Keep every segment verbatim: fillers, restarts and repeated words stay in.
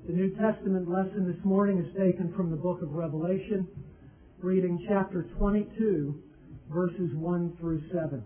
The New Testament lesson this morning is taken from the book of Revelation, reading chapter twenty-two, verses one through seven.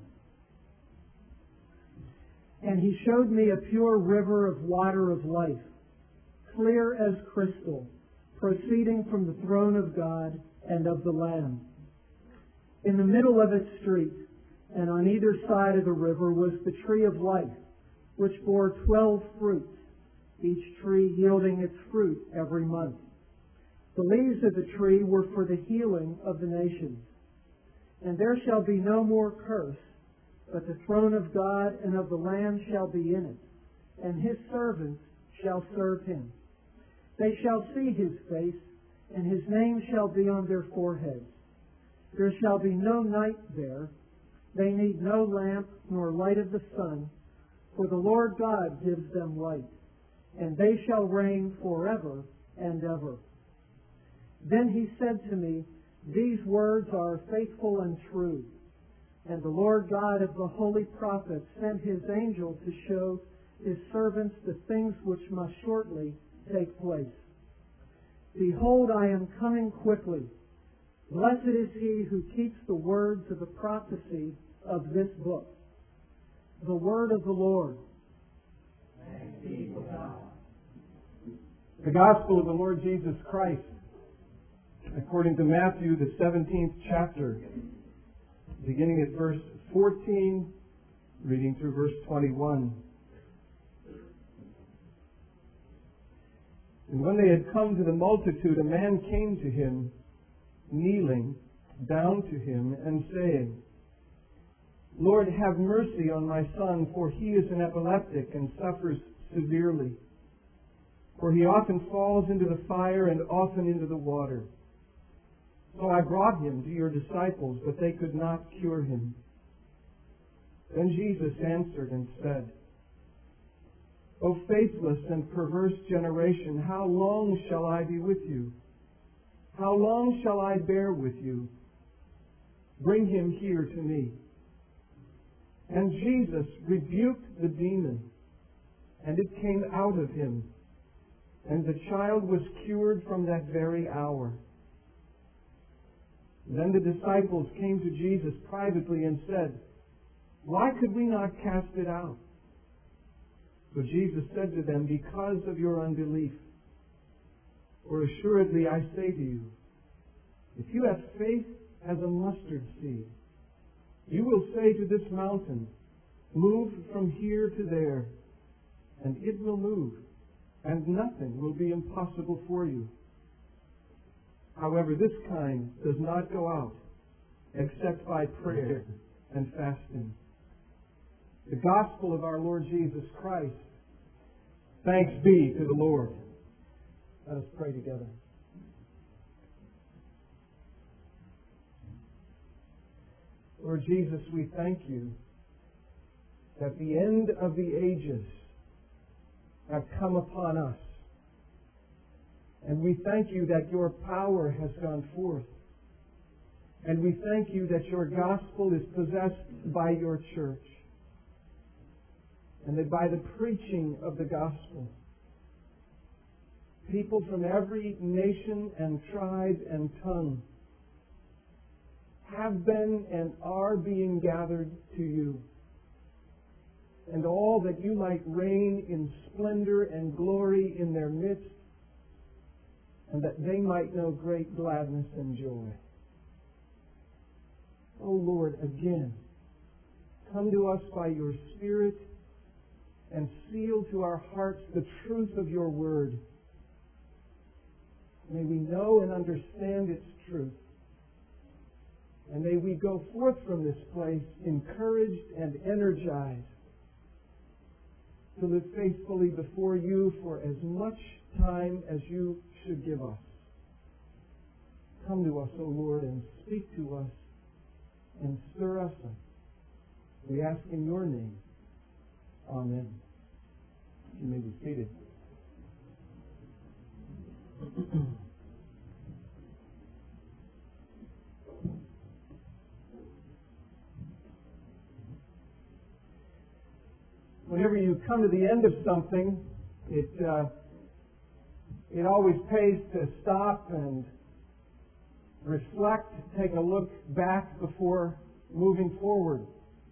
And he showed me a pure river of water of life, clear as crystal, proceeding from the throne of God and of the Lamb. In the middle of its street, and on either side of the river, was the tree of life, which bore twelve fruits, each tree yielding its fruit every month. The leaves of the tree were for the healing of the nations. And there shall be no more curse, but the throne of God and of the Lamb shall be in it, and his servants shall serve him. They shall see his face, and his name shall be on their foreheads. There shall be no night there. They need no lamp nor light of the sun, for the Lord God gives them light, and they shall reign forever and ever. Then he said to me, These words are faithful and true. And the Lord God of the holy prophets sent his angel to show his servants the things which must shortly take place. Behold, I am coming quickly. Blessed is he who keeps the words of the prophecy of this book. The word of the Lord. Thanks be to God. The Gospel of the Lord Jesus Christ, according to Matthew, the seventeenth chapter, beginning at verse fourteen, reading through verse twenty-one. And when they had come to the multitude, a man came to him, kneeling down to him, and saying, Lord, have mercy on my son, for he is an epileptic and suffers severely. For he often falls into the fire and often into the water. So I brought him to your disciples, but they could not cure him. Then Jesus answered and said, O faithless and perverse generation, how long shall I be with you? How long shall I bear with you? Bring him here to me. And Jesus rebuked the demon, and it came out of him, and the child was cured from that very hour. Then the disciples came to Jesus privately and said, Why could we not cast it out? But Jesus said to them, Because of your unbelief. For assuredly I say to you, if you have faith as a mustard seed, you will say to this mountain, Move from here to there, and it will move, and nothing will be impossible for you. However, this kind does not go out except by prayer and fasting. The gospel of our Lord Jesus Christ. Thanks be to the Lord. Let us pray together. Lord Jesus, we thank you that the end of the ages have come upon us. And we thank you that your power has gone forth. And we thank you that your gospel is possessed by your church. And that by the preaching of the gospel, people from every nation and tribe and tongue have been and are being gathered to you. And all that you might reign in splendor and glory in their midst, and that they might know great gladness and joy. O Lord, again, come to us by your Spirit and seal to our hearts the truth of your word. May we know and understand its truth. And may we go forth from this place encouraged and energized to live faithfully before you for as much time as you should give us. Come to us, O Lord, and speak to us and stir us up. We ask in your name. Amen. You may be seated. Whenever you come to the end of something, it uh, it always pays to stop and reflect, take a look back before moving forward.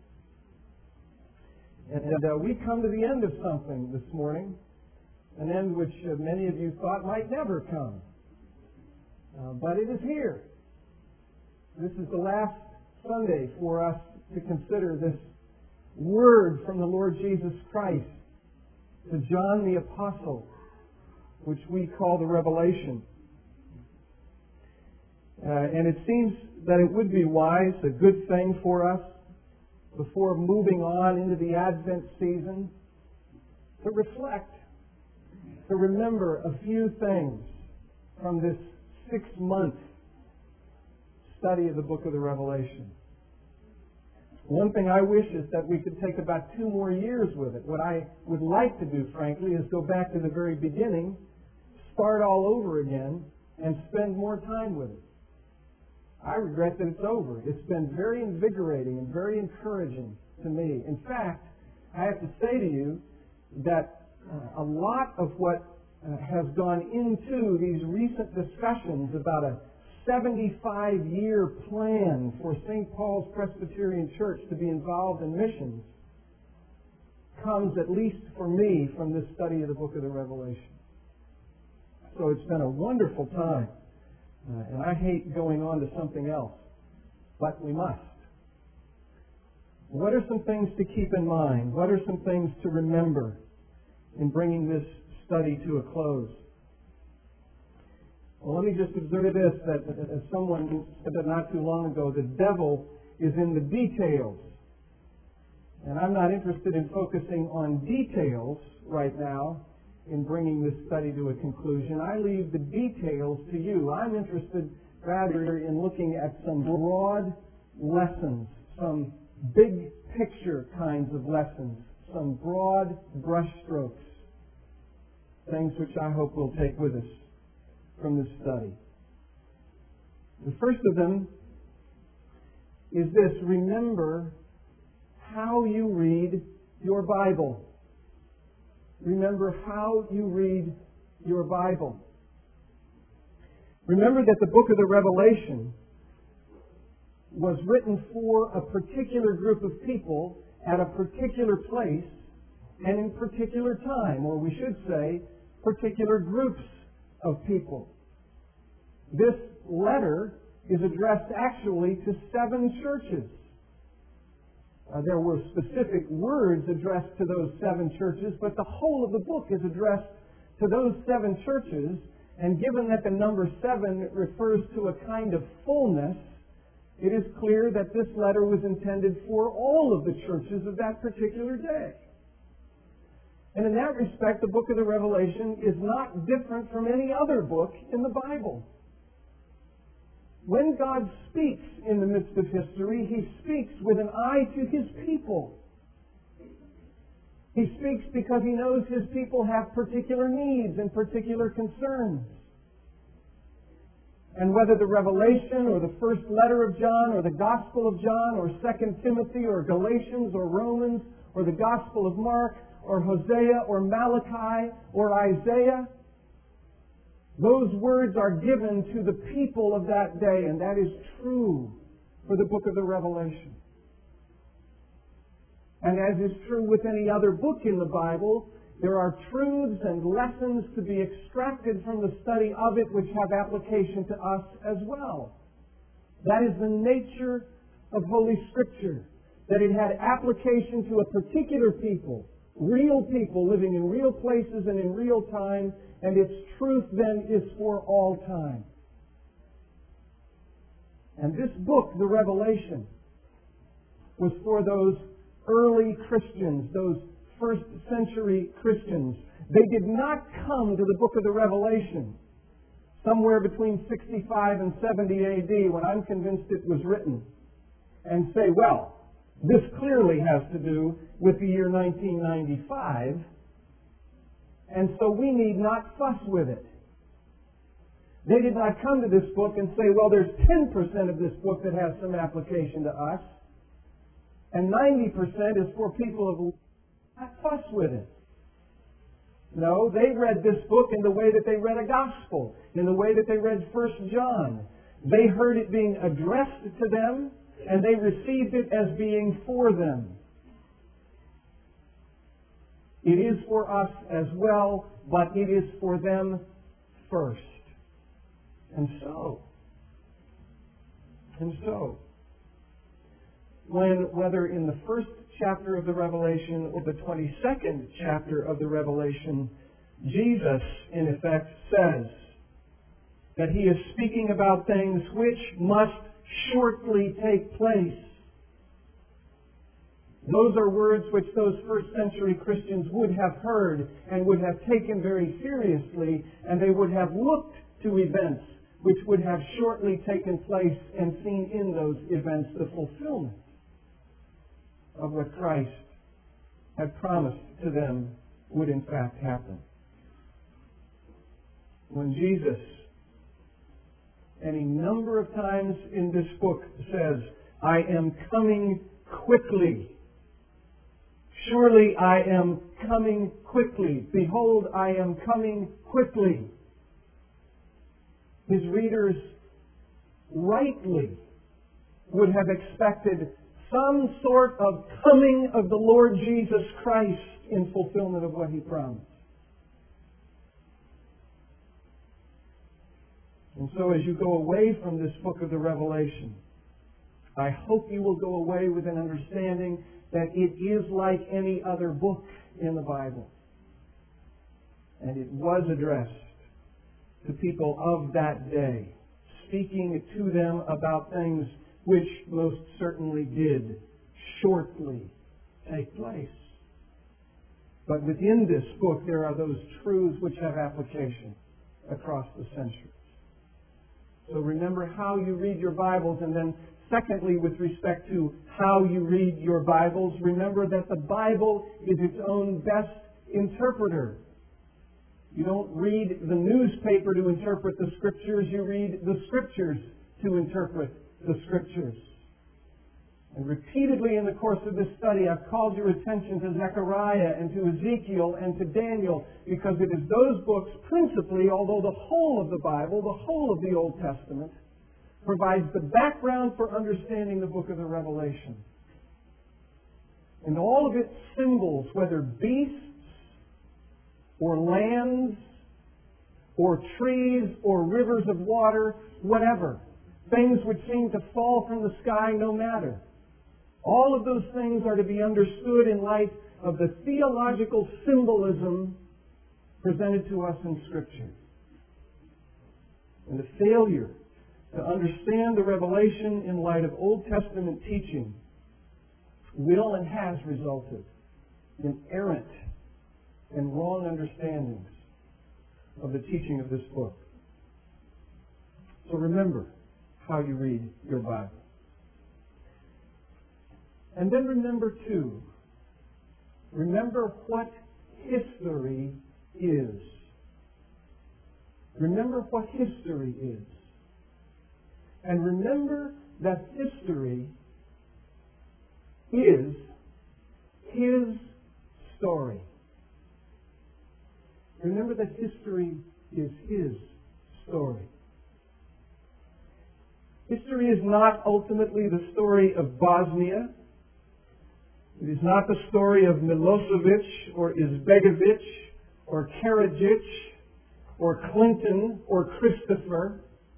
And uh, we come to the end of something this morning, an end which uh, many of you thought might never come. Uh, but it is here. This is the last Sunday for us to consider this word from the Lord Jesus Christ to John the Apostle, which we call the Revelation. Uh, and it seems that it would be wise, a good thing for us, before moving on into the Advent season, to reflect, to remember a few things from this six-month study of the book of the Revelation. One thing I wish is that we could take about two more years with it. What I would like to do, frankly, is go back to the very beginning, start all over again, and spend more time with it. I regret that it's over. It's been very invigorating and very encouraging to me. In fact, I have to say to you that uh, a lot of what uh, has gone into these recent discussions about a seventy-five year plan for Saint Paul's Presbyterian Church to be involved in missions comes, at least for me, from this study of the book of the Revelation. So it's been a wonderful time. Uh, and I hate going on to something else, but we must. What are some things to keep in mind? What are some things to remember in bringing this study to a close? Well, let me just observe this, that as someone said it not too long ago, the devil is in the details. And I'm not interested in focusing on details right now in bringing this study to a conclusion. I leave the details to you. I'm interested rather in looking at some broad lessons, some big picture kinds of lessons, some broad brushstrokes, things which I hope we'll take with us from this study. The first of them is this: remember how you read your Bible. Remember how you read your Bible. Remember that the book of the Revelation was written for a particular group of people at a particular place and in particular time, or we should say, particular groups of people. This letter is addressed actually to seven churches. Uh, there were specific words addressed to those seven churches, but the whole of the book is addressed to those seven churches, and given that the number seven refers to a kind of fullness, it is clear that this letter was intended for all of the churches of that particular day. And in that respect, the book of the Revelation is not different from any other book in the Bible. When God speaks in the midst of history, He speaks with an eye to His people. He speaks because He knows His people have particular needs and particular concerns. And whether the Revelation or the first letter of John or the Gospel of John or Second Timothy or Galatians or Romans or the Gospel of Mark or Hosea or Malachi or Isaiah, those words are given to the people of that day, and that is true for the book of the Revelation. And as is true with any other book in the Bible, there are truths and lessons to be extracted from the study of it which have application to us as well. That is the nature of Holy Scripture, that it had application to a particular people, real people living in real places and in real time, and its truth then is for all time. And this book, the Revelation, was for those early Christians, those first century Christians. They did not come to the book of the Revelation somewhere between sixty-five and seventy A D, when I'm convinced it was written, and say, well, this clearly has to do with the year nineteen ninety-five, and so we need not fuss with it. They did not come to this book and say, well, there's ten percent of this book that has some application to us, and ninety percent is for people who not fuss with it. No, they read this book in the way that they read a gospel, in the way that they read First John. They heard it being addressed to them, and they received it as being for them. It is for us as well, but it is for them first. And so, and so, when, whether in the first chapter of the Revelation or the twenty-second chapter of the Revelation, Jesus, in effect, says that He is speaking about things which must shortly take place. Those are words which those first century Christians would have heard and would have taken very seriously, and they would have looked to events which would have shortly taken place and seen in those events the fulfillment of what Christ had promised to them would in fact happen. When Jesus, any number of times in this book, says, "I am coming quickly. Surely I am coming quickly. Behold, I am coming quickly." His readers rightly would have expected some sort of coming of the Lord Jesus Christ in fulfillment of what He promised. And so as you go away from this book of the Revelation, I hope you will go away with an understanding that it is like any other book in the Bible. And it was addressed to people of that day, speaking to them about things which most certainly did shortly take place. But within this book there are those truths which have application across the centuries. So remember how you read your Bibles, and then secondly, with respect to how you read your Bibles, remember that the Bible is its own best interpreter. You don't read the newspaper to interpret the Scriptures, you read the Scriptures to interpret the Scriptures. And repeatedly in the course of this study, I've called your attention to Zechariah and to Ezekiel and to Daniel, because it is those books principally, although the whole of the Bible, the whole of the Old Testament, provides the background for understanding the book of the Revelation. And all of its symbols, whether beasts or lands or trees or rivers of water, whatever, things which seem to fall from the sky, no matter. All of those things are to be understood in light of the theological symbolism presented to us in Scripture. And the failure to understand the Revelation in light of Old Testament teaching will and has resulted in errant and wrong understandings of the teaching of this book. So remember how you read your Bible. And then remember, too, remember what history is. Remember what history is. And remember that history is His story. Remember that history is His story. History is not ultimately the story of Bosnia. It is not the story of Milosevic or Izbegovic or Karadzic or Clinton or Christopher.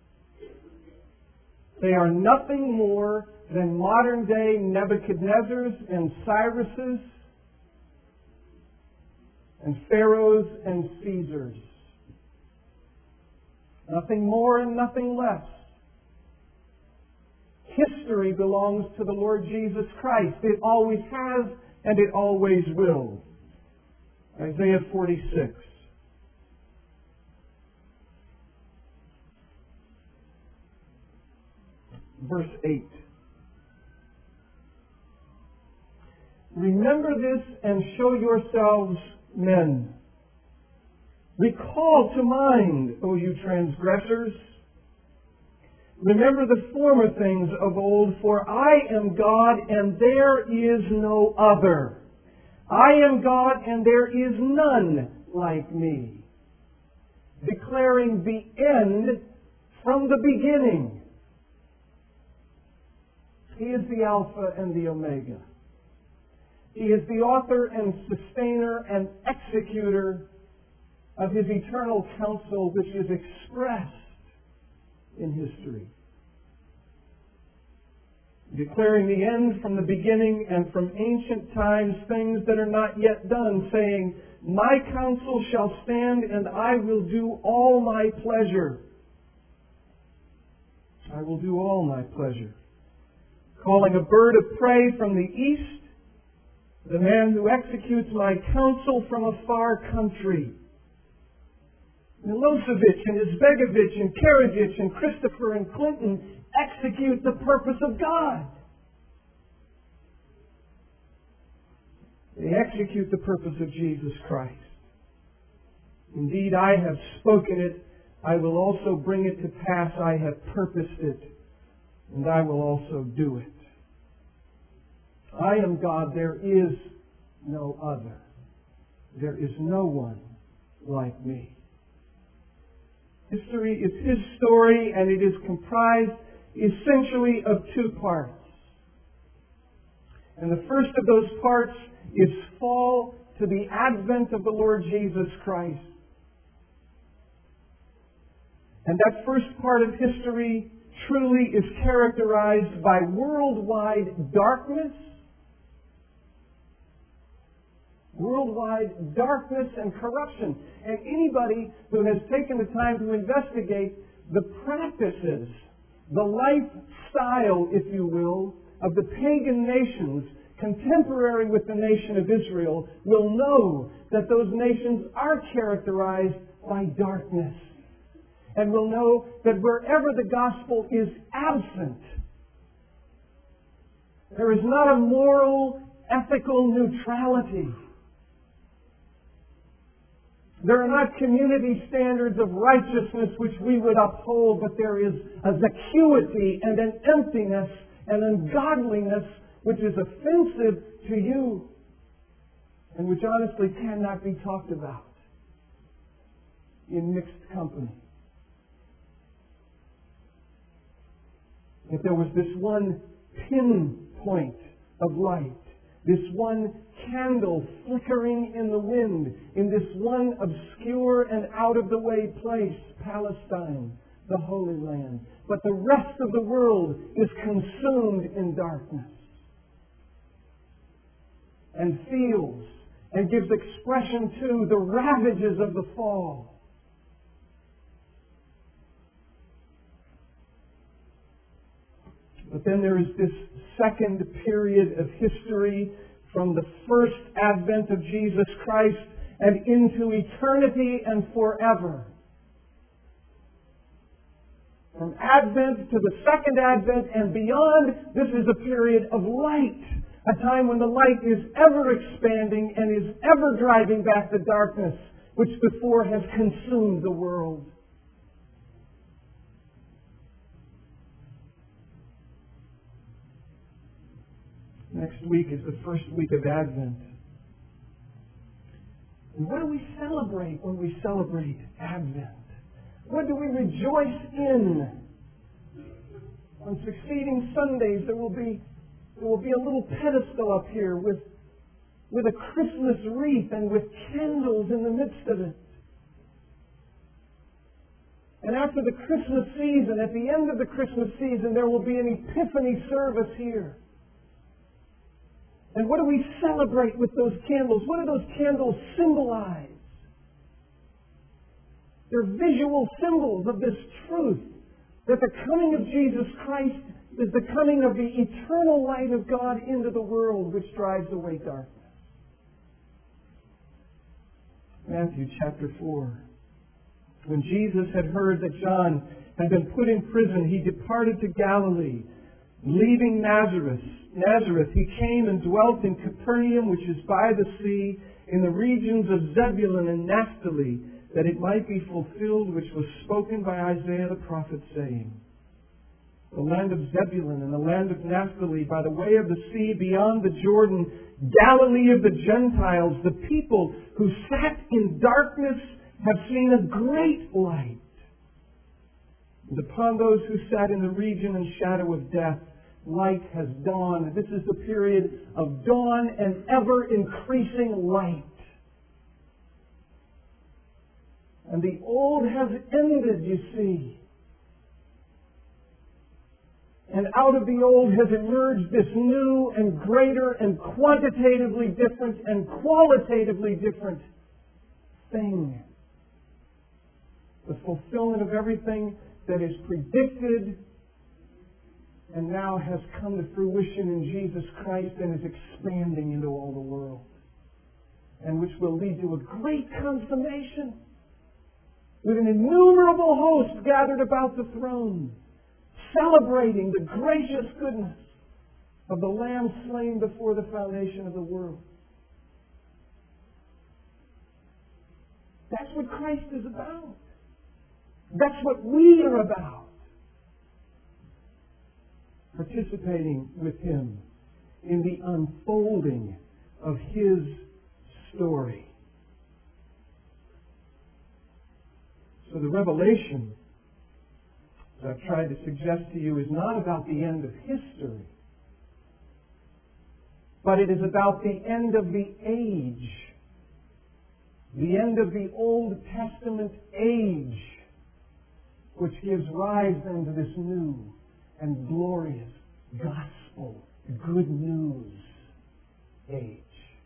They are nothing more than modern-day Nebuchadnezzars and Cyruses and Pharaohs and Caesars. Nothing more and nothing less. History belongs to the Lord Jesus Christ. It always has and it always will. Isaiah forty-six. Verse eight. Remember this and show yourselves men. Recall to mind, O you transgressors. Remember the former things of old, for I am God and there is no other. I am God and there is none like me, declaring the end from the beginning. He is the Alpha and the Omega. He is the author and sustainer and executor of His eternal counsel, which is expressed in history. Declaring the end from the beginning and from ancient times, things that are not yet done, saying, my counsel shall stand and I will do all my pleasure. I will do all my pleasure. Calling a bird of prey from the east, the man who executes my counsel from a far country. Milosevic and Izbegovic and Karadzic and Christopher and Clinton execute the purpose of God. They execute the purpose of Jesus Christ. Indeed, I have spoken it. I will also bring it to pass. I have purposed it, and I will also do it. I am God. There is no other. There is no one like me. History is His story, and it is comprised essentially of two parts. And the first of those parts is fall to the advent of the Lord Jesus Christ. And that first part of history truly is characterized by worldwide darkness, worldwide darkness and corruption. And anybody who has taken the time to investigate the practices, the lifestyle, if you will, of the pagan nations contemporary with the nation of Israel will know that those nations are characterized by darkness. And will know that wherever the gospel is absent, there is not a moral, ethical neutrality. There are not community standards of righteousness which we would uphold, but there is a vacuity and an emptiness and ungodliness which is offensive to you and which honestly cannot be talked about in mixed company. That there was this one pinpoint of light, this one candle flickering in the wind, in this one obscure and out-of-the-way place, Palestine, the Holy Land. But the rest of the world is consumed in darkness and feels and gives expression to the ravages of the fall. But then there is this second period of history from the first advent of Jesus Christ and into eternity and forever. From Advent to the second Advent and beyond, this is a period of light. A time when the light is ever expanding and is ever driving back the darkness which before has consumed the world. Next week is the first week of Advent. And what do we celebrate when we celebrate Advent? What do we rejoice in? On succeeding Sundays, there will be there will be a little pedestal up here with with a Christmas wreath and with candles in the midst of it. And after the Christmas season, at the end of the Christmas season, there will be an Epiphany service here. And what do we celebrate with those candles? What do those candles symbolize? They're visual symbols of this truth that the coming of Jesus Christ is the coming of the eternal light of God into the world, which drives away darkness. Matthew chapter four. When Jesus had heard that John had been put in prison, he departed to Galilee, leaving Nazareth. Nazareth, he came and dwelt in Capernaum, which is by the sea, in the regions of Zebulun and Naphtali, that it might be fulfilled which was spoken by Isaiah the prophet, saying, the land of Zebulun and the land of Naphtali, by the way of the sea beyond the Jordan, Galilee of the Gentiles, the people who sat in darkness have seen a great light. And upon those who sat in the region and shadow of death, light has dawned. This is the period of dawn and ever-increasing light. And the old has ended, you see. And out of the old has emerged this new and greater and quantitatively different and qualitatively different thing. The fulfillment of everything that is predicted and now has come to fruition in Jesus Christ and is expanding into all the world. And which will lead to a great consummation with an innumerable host gathered about the throne, celebrating the gracious goodness of the Lamb slain before the foundation of the world. That's what Christ is about. That's what we are about. Participating with Him in the unfolding of His story. So the revelation, as I've tried to suggest to you, is not about the end of history, but it is about the end of the age, the end of the Old Testament age, which gives rise then to this new and glorious gospel, good news age.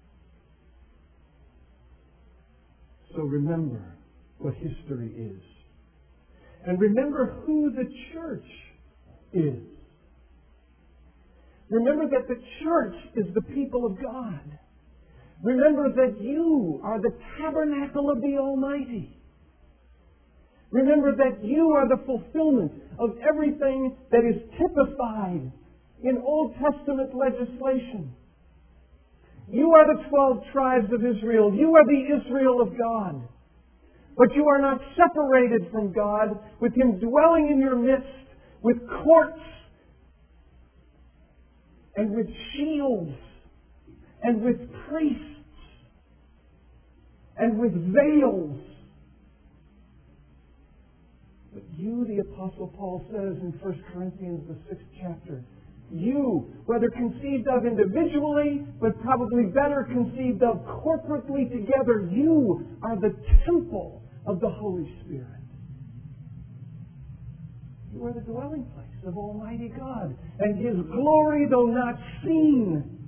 So remember what history is. And remember who the church is. Remember that the church is the people of God. Remember that you are the tabernacle of the Almighty. Remember that you are the fulfillment of everything that is typified in Old Testament legislation. You are the twelve tribes of Israel. You are the Israel of God. But you are not separated from God, with Him dwelling in your midst, with courts and with shields and with priests and with veils. But you, the Apostle Paul says in First Corinthians, the sixth chapter, you, whether conceived of individually, but probably better conceived of corporately together, you are the temple of the Holy Spirit. You are the dwelling place of Almighty God, and His glory, though not seen,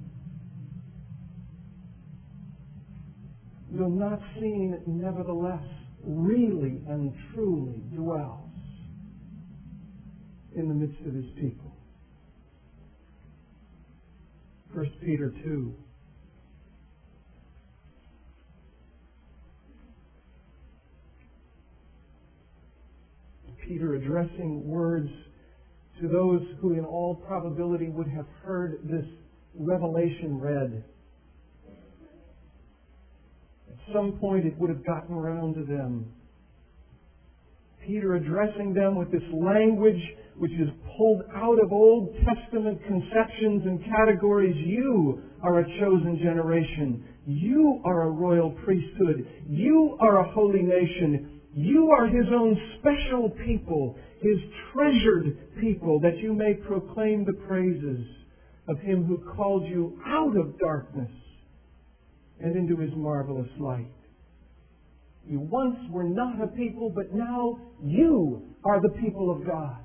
though not seen, nevertheless, really and truly dwells in the midst of His people. First Peter two. Peter addressing words to those who in all probability would have heard this revelation read. At some point it would have gotten around to them. Peter addressing them with this language which is pulled out of Old Testament conceptions and categories. You are a chosen generation. You are a royal priesthood. You are a holy nation. You are His own special people, His treasured people, that you may proclaim the praises of Him who called you out of darkness and into His marvelous light. You once were not a people, but now you are the people of God.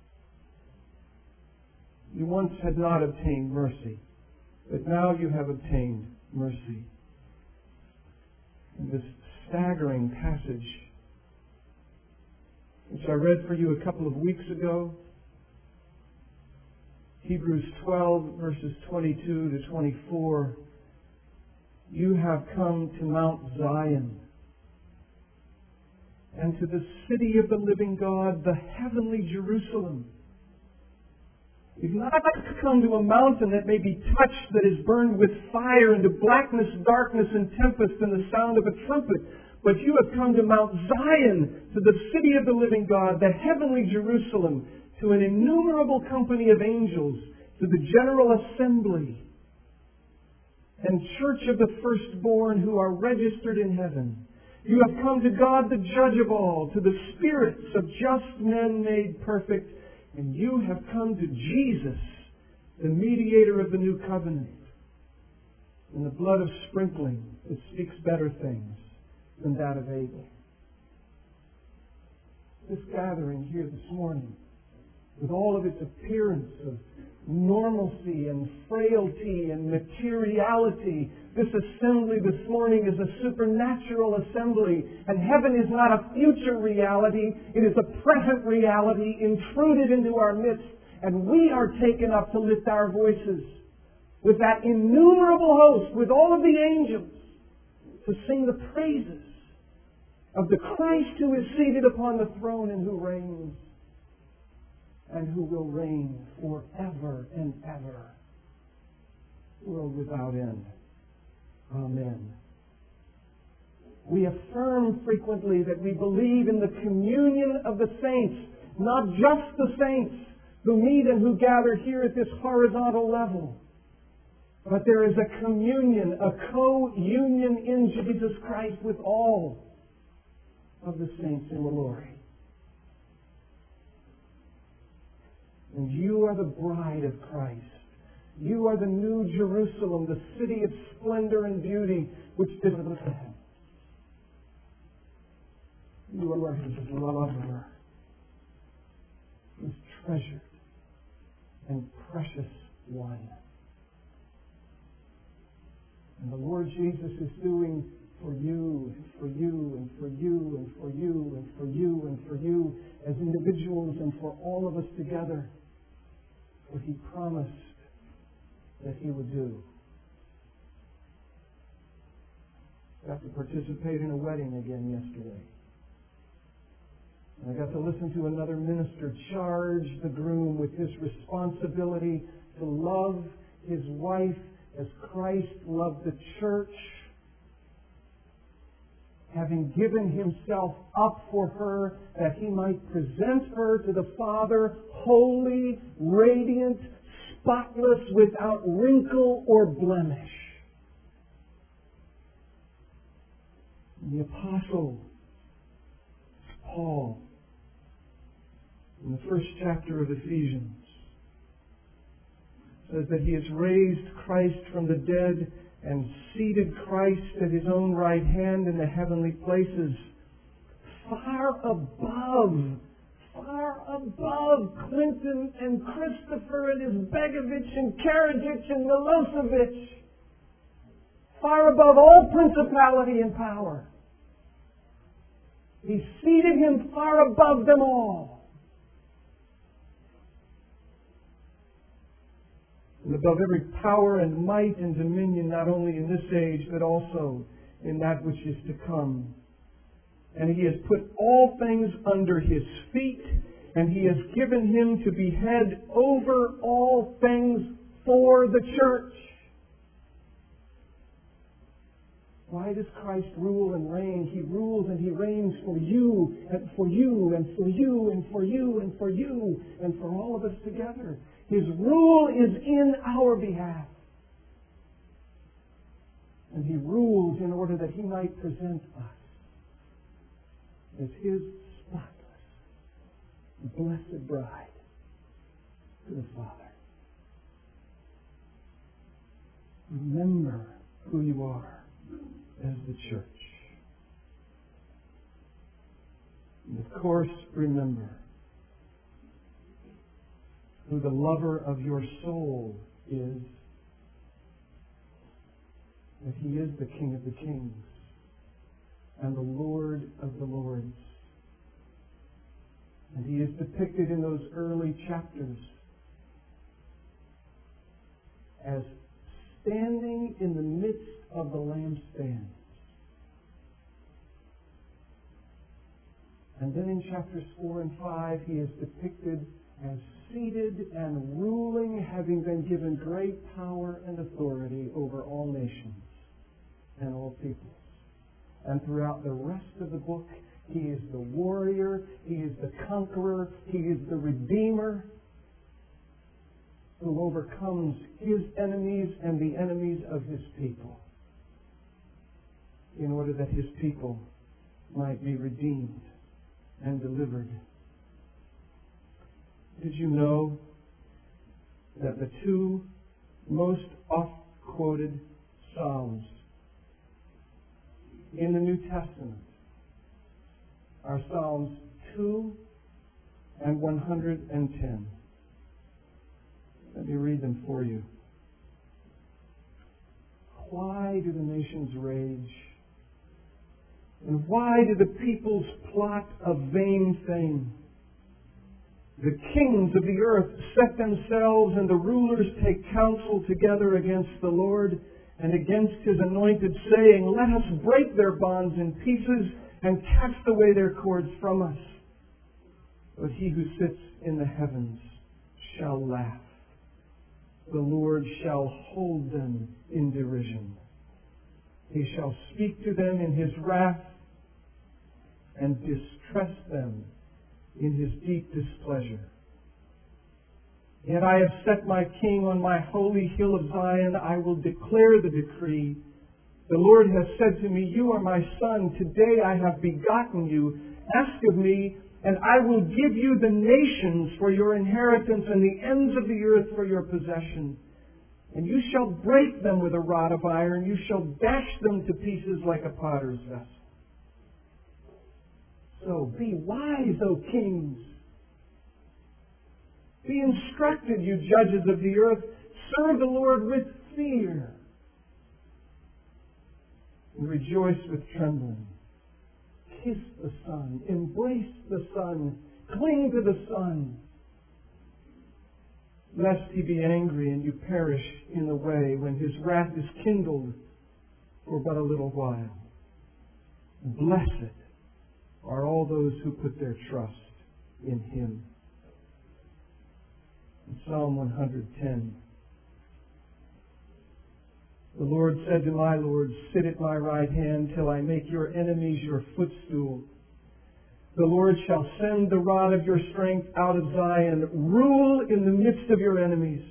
You once had not obtained mercy, but now you have obtained mercy. In this staggering passage, which I read for you a couple of weeks ago, Hebrews twelve, verses twenty-two to twenty-four, you have come to Mount Zion, and to the city of the living God, the heavenly Jerusalem. You've not come to a mountain that may be touched, that is burned with fire, into blackness, darkness, and tempest, and the sound of a trumpet. But you have come to Mount Zion, to the city of the living God, the heavenly Jerusalem, to an innumerable company of angels, to the general assembly and church of the firstborn who are registered in heaven, You have come to God, the judge of all, to the spirits of just men made perfect, and you have come to Jesus, the mediator of the new covenant, and the blood of sprinkling that speaks better things than that of Abel. This gathering here this morning, with all of its appearance of normalcy and frailty and materiality, this assembly this morning is a supernatural assembly, and heaven is not a future reality, it is a present reality intruded into our midst, and we are taken up to lift our voices with that innumerable host, with all of the angels, to sing the praises of the Christ who is seated upon the throne and who reigns, and who will reign forever and ever, world without end. Amen. We affirm frequently that we believe in the communion of the saints, not just the saints who meet and who gather here at this horizontal level, but there is a communion, a co-union in Jesus Christ with all of the saints in glory. And you are the bride of Christ. You are the new Jerusalem, the city of splendor and beauty, which did with him. You are his lover, his treasured and precious one. And the Lord Jesus is doing for you, and for you, and for you, and for you, and for you, and for you, as individuals, and for all of us together, what He promised that He would do. Got to participate in a wedding again yesterday. And I got to listen to another minister charge the groom with his responsibility to love his wife as Christ loved the church, having given Himself up for her that He might present her to the Father holy, radiant, spotless, without wrinkle or blemish. And the Apostle Paul, in the first chapter of Ephesians, says that he has raised Christ from the dead and seated Christ at His own right hand in the heavenly places, far above, far above Clinton and Christopher and Izbegovich and Karadzic and Milosevic, far above all principality and power. He seated Him far above them all. And above every power and might and dominion, not only in this age, but also in that which is to come. And He has put all things under His feet, and He has given Him to be head over all things for the church. Why does Christ rule and reign? He rules and He reigns for you, and for you, and for you, and for you, and for you, and for all of us together. His rule is in our behalf. And He rules in order that He might present us as His spotless, blessed bride to the Father. Remember who you are as the church. And of course, remember who the lover of your soul is, that He is the King of the kings and the Lord of the lords. And He is depicted in those early chapters as standing in the midst of the lampstands. And then in chapters four and five, He is depicted as seated and ruling, having been given great power and authority over all nations and all peoples. And throughout the rest of the book, He is the warrior, He is the conqueror, He is the redeemer who overcomes His enemies and the enemies of His people, in order that His people might be redeemed and delivered. Did you know that the two most oft-quoted Psalms in the New Testament are Psalms two and one hundred ten? Let me read them for you. Why do the nations rage? And why do the peoples plot a vain thing? The kings of the earth set themselves, and the rulers take counsel together against the Lord and against His anointed, saying, Let us break their bonds in pieces and cast away their cords from us. But He who sits in the heavens shall laugh. The Lord shall hold them in derision. He shall speak to them in His wrath and distress them in His deep displeasure. Yet I have set my King on my holy hill of Zion. I will declare the decree. The Lord has said to me, You are my son. Today I have begotten you. Ask of me, and I will give you the nations for your inheritance and the ends of the earth for your possession. And you shall break them with a rod of iron. You shall dash them to pieces like a potter's vessel. So be wise, O kings. Be instructed, you judges of the earth. Serve the Lord with fear. And rejoice with trembling. Kiss the Son. Embrace the Son. Cling to the Son. Lest He be angry and you perish in the way when His wrath is kindled for but a little while. Blessed are all those who put their trust in Him. In Psalm one hundred ten, the Lord said to my Lord, Sit at my right hand till I make your enemies your footstool. The Lord shall send the rod of your strength out of Zion. Rule in the midst of your enemies.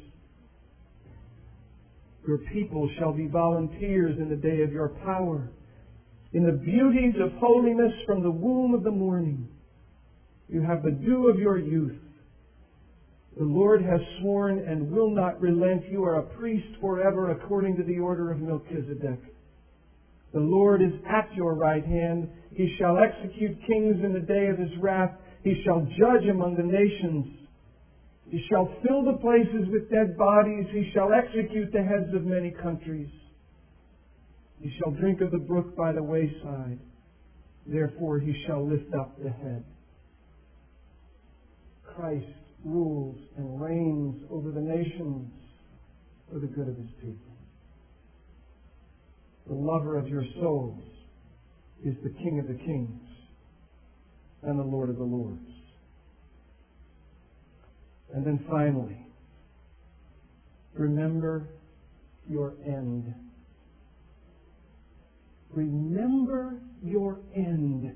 Your people shall be volunteers in the day of your power. In the beauties of holiness from the womb of the morning, you have the dew of your youth. The Lord has sworn and will not relent. You are a priest forever according to the order of Melchizedek. The Lord is at your right hand. He shall execute kings in the day of His wrath. He shall judge among the nations. He shall fill the places with dead bodies. He shall execute the heads of many countries. He shall drink of the brook by the wayside. Therefore He shall lift up the head. Christ rules and reigns over the nations for the good of His people. The lover of your souls is the King of the kings and the Lord of the lords. And then finally, remember your end. Remember your end.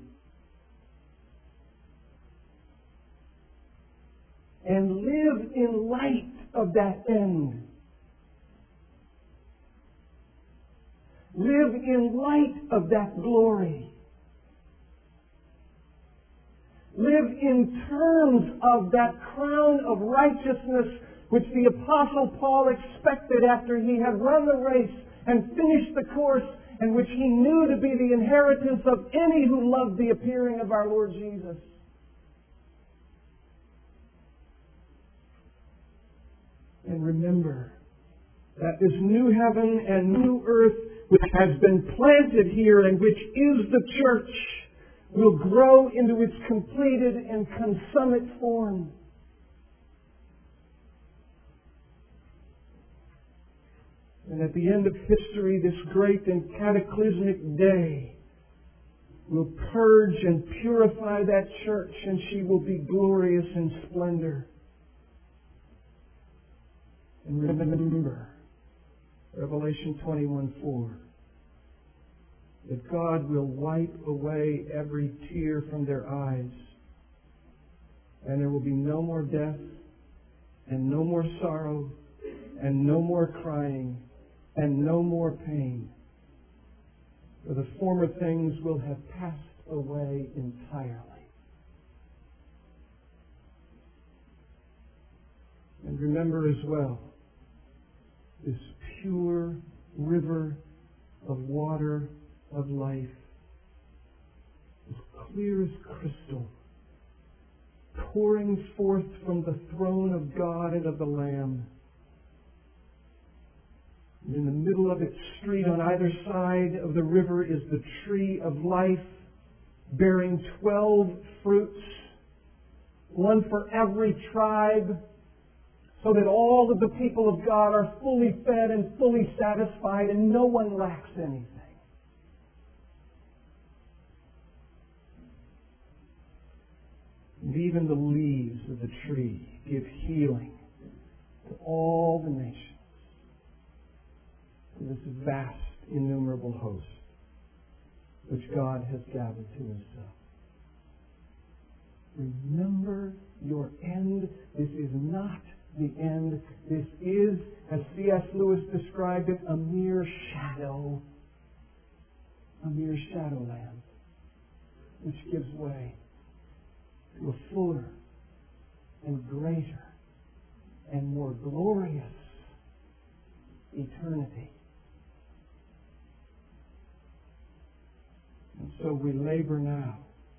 And live in light of that end. Live in light of that glory. Live in terms of that crown of righteousness which the Apostle Paul expected after he had run the race and finished the course, and which he knew to be the inheritance of any who loved the appearing of our Lord Jesus. And remember that this new heaven and new earth which has been planted here and which is the church will grow into its completed and consummate form. And at the end of history, this great and cataclysmic day will purge and purify that church, and she will be glorious in splendor. And remember, Revelation twenty-one four, that God will wipe away every tear from their eyes, and there will be no more death, and no more sorrow, and no more crying, and no more pain. For the former things will have passed away entirely. And remember as well, this pure river of water of life, as clear as crystal, pouring forth from the throne of God and of the Lamb. And in the middle of its street, on either side of the river, is the tree of life, bearing twelve fruits, one for every tribe, so that all of the people of God are fully fed and fully satisfied, and no one lacks anything. And even the leaves of the tree give healing to all the nations, to this vast, innumerable host which God has gathered to Himself. Remember your end. This is not the end. This is, as C S Lewis described it, a mere shadow. A mere shadowland, which gives way to a fuller and greater and more glorious eternity. And so we labor now,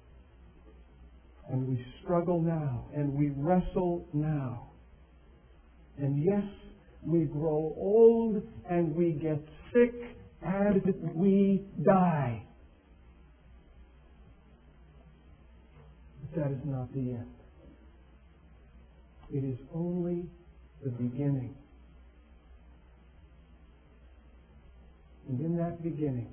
and we struggle now, and we wrestle now. And yes, we grow old and we get sick and we die. But that is not the end. It is only the beginning. And in that beginning,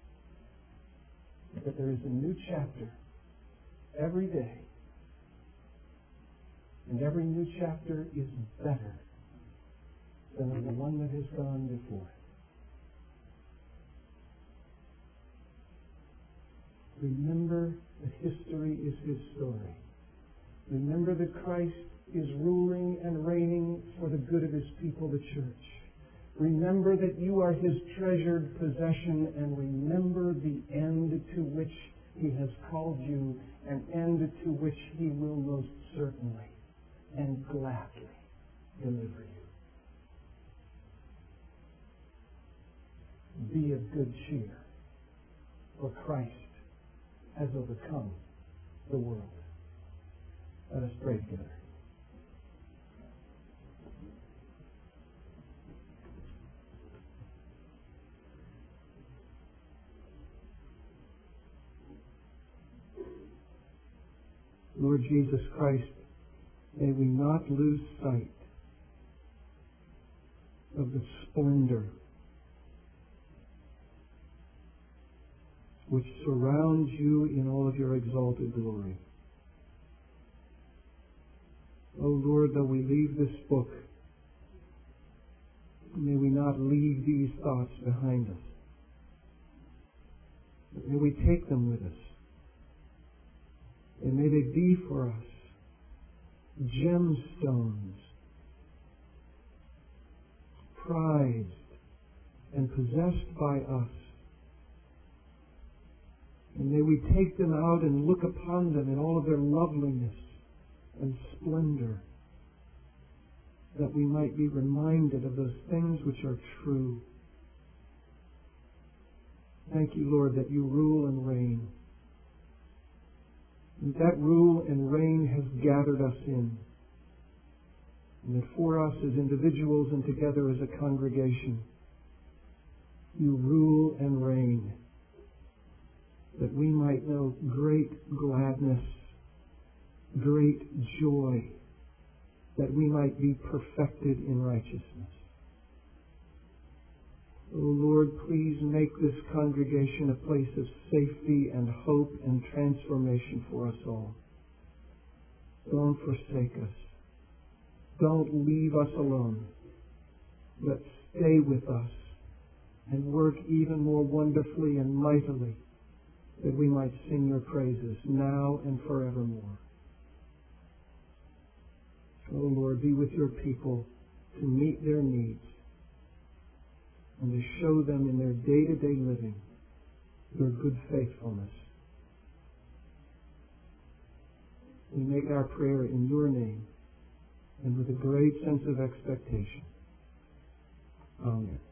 that there is a new chapter every day. And every new chapter is better than the one that has gone before. Remember that history is His story. Remember that Christ is ruling and reigning for the good of His people, the church. Remember that you are His treasured possession, and remember the end to which He has called you, an end to which He will most certainly and gladly deliver you. Be of good cheer, for Christ has overcome the world. Let us pray together. Lord Jesus Christ, may we not lose sight of the splendor which surrounds you in all of your exalted glory. O Lord, though we leave this book, may we not leave these thoughts behind us, but may we take them with us. And may they be for us gemstones, prized and possessed by us. And may we take them out and look upon them in all of their loveliness and splendor, that we might be reminded of those things which are true. Thank you, Lord, that you rule and reign. And that rule and reign has gathered us in. And that for us as individuals and together as a congregation, you rule and reign, that we might know great gladness, great joy, that we might be perfected in righteousness. O Lord, please make this congregation a place of safety and hope and transformation for us all. Don't forsake us. Don't leave us alone, but stay with us and work even more wonderfully and mightily, that we might sing your praises now and forevermore. O Lord, be with your people to meet their needs and to show them in their day-to-day living your good faithfulness. We make our prayer in your name and with a great sense of expectation. Amen.